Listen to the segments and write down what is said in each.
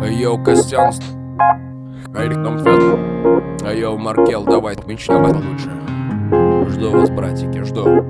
Йоу, Костян, Эрик Номфест, йоу, Маркел, давай, мечта получше. Жду вас, братики, жду.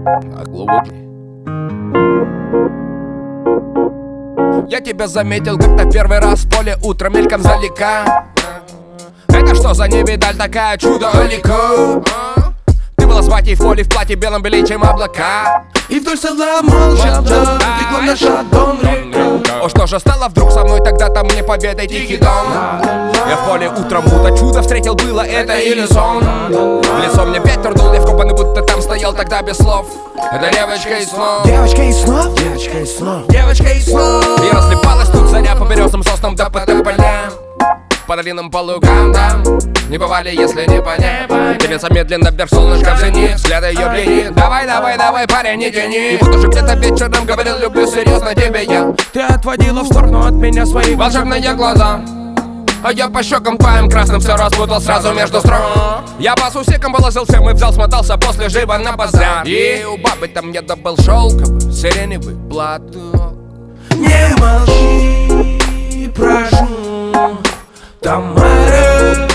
Я тебя заметил как-то первый раз в поле утром мельком залека. Это что за невидаль такая, чудо далеко? Ты была с батей в поле в платье белом белее, чем облака. И вдоль села молча вдаль текла наша Дон река. О, что же стало вдруг со мной тогда-то мне победой тихий дом? Я в поле утром будто чудо встретил, было это или сон? В лицо мне ветер дул, я вкопанный, будто там стоял тогда без слов. Это девочка из снов. Девочка из снов, девочка из снов, девочка из снов. И разлипалась тут заря по березам, соснам да по тополям, по долинам, по лугам, да. Не бывали, если не по небу. Двигаться медленно вверх, солнышко в зенит, взгляд ее пленит. Давай, давай, давай, парень, не тяни. И вот уже где-то вечером говорил, люблю серьезно тебе я. Ты отводила в сторону от меня свои волшебные глаза, а я по щекам твоим красным все распутал сразу между строк. Я по сусекам положил всем и в зал смотался после живо на базар. И у бабы там я добыл шелковый сиреневый платок. Не молчи, прошу, Тамара.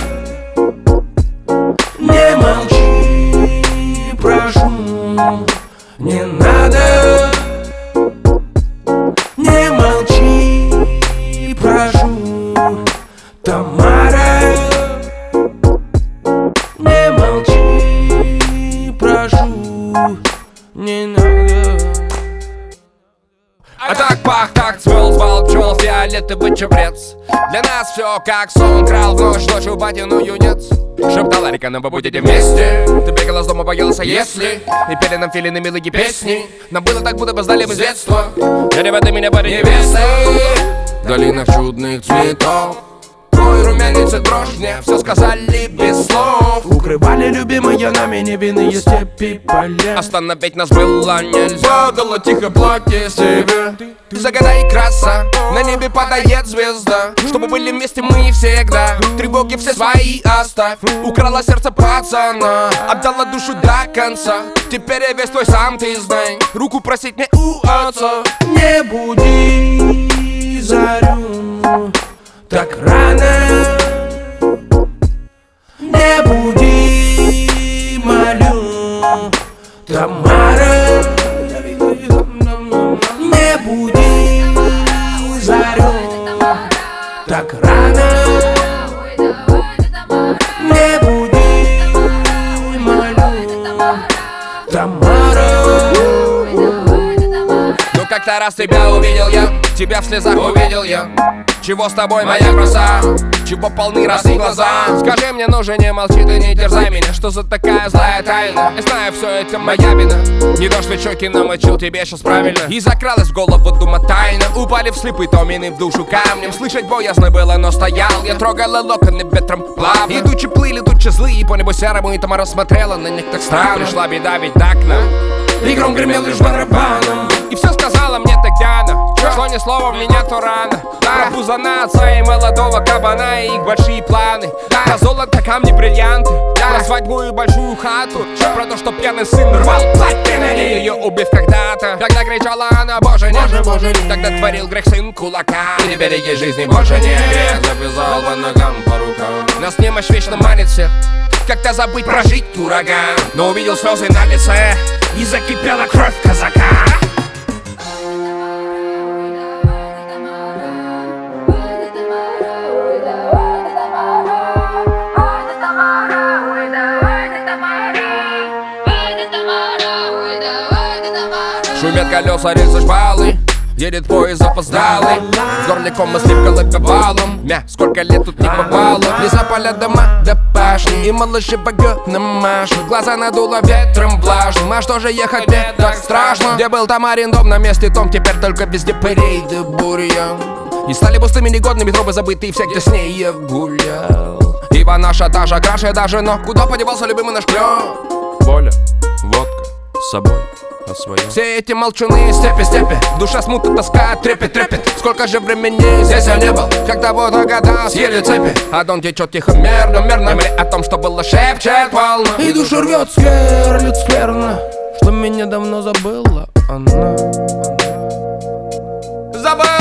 Не молчи, прошу, не надо. Не молчи, прошу, Тамара. Не молчи, прошу, не надо. А так пах, так цвел, звал пчел, фиолетовый чабрец. Для нас все как сон, крал в ночь, ночью батину юнец. Шептала река, но вы будете вместе. Ты бегала с дома, боялся, если. И пели нам филины милые песни. Нам было так, будто бы знали мы с детства. Дерево, ты меня парень невесты. В долинах чудных цветов твой румянец и дрожь мне все сказали без слов. Укрывали любимые нами невинные степи поля. Остановить нас было нельзя. Падало тихо платье себе. Загадай краса, на небе падает звезда. Чтобы были вместе мы всегда. Тревоги все свои оставь. Украла сердце пацана, отдала душу до конца. Теперь я весь твой, сам ты знай. Руку просить мне у отца. Не буди зарю так рано. Не буди, молю, Тамара. Не буди зарю так рано. Не буди, молю, Тамара. Ну как-то раз тебя увидел я, тебя в слезах увидел я. Чего с тобой, моя краса? Чего полны росы глаза? Скажи мне, ну же, не молчи, ты не терзай меня. Что за такая злая тайна? Я знаю, все это моя вина. Не дождь ведь щеки намочил тебе сейчас правильно. И закралась в голову дума тайна. Упали вслепы томины в душу камнем. Слышать боязно было, но стоял. Я трогала локоны ветром плавно. И тучи плыли, тучи злые. По небу серому, и Тамара смотрела на них так странно. Пришла беда ведь так нам. И гром гремел лишь барабаном. И все сказала мне тогда она. Шло ни слова в меня то рано. Про пузана отца и молодого кабана, и их большие планы. Про золото, камни, бриллианты. Про свадьбу и большую хату. Про то, что пьяный сын рвал платье на ней. Ее убив когда-то. Когда кричала она, боже нет, боже нет. Тогда творил грех сын кулака. И теперь ей жизни больше нет. Завязал по ногам, по рукам. Нас немощь вечно манит всех. Как-то забыть, прожить ураган. Но увидел слезы на лице, и закипела кровь казака. Шумят колеса, рельсы, шпалы. Едет поезд запоздалый. С горликом и сливкой балом. Мя, сколько лет тут не бывало. Леса, поля, дома до пашни. И малыши погёбно машут. Глаза надуло ветром влажным. А что же ехать мне так страшно? Где был Тамарин дом, на месте том. Теперь только везде парейды, бурьян. И стали пустыми, негодными тропы забытые. Все, где с ней я гулял. Ива наша та же, краше даже, но куда подевался любимый наш клёв? Воля, водка, с собой. Все эти молчуны, степи, в душе смута, тоска, трепет. Сколько же времени здесь я не был, когда вот года съели цепи. А дом течет тихо, мерно, мемори о том, что было, шепчет волна. И душу рвет скверно, что меня давно забыла она. Забыла.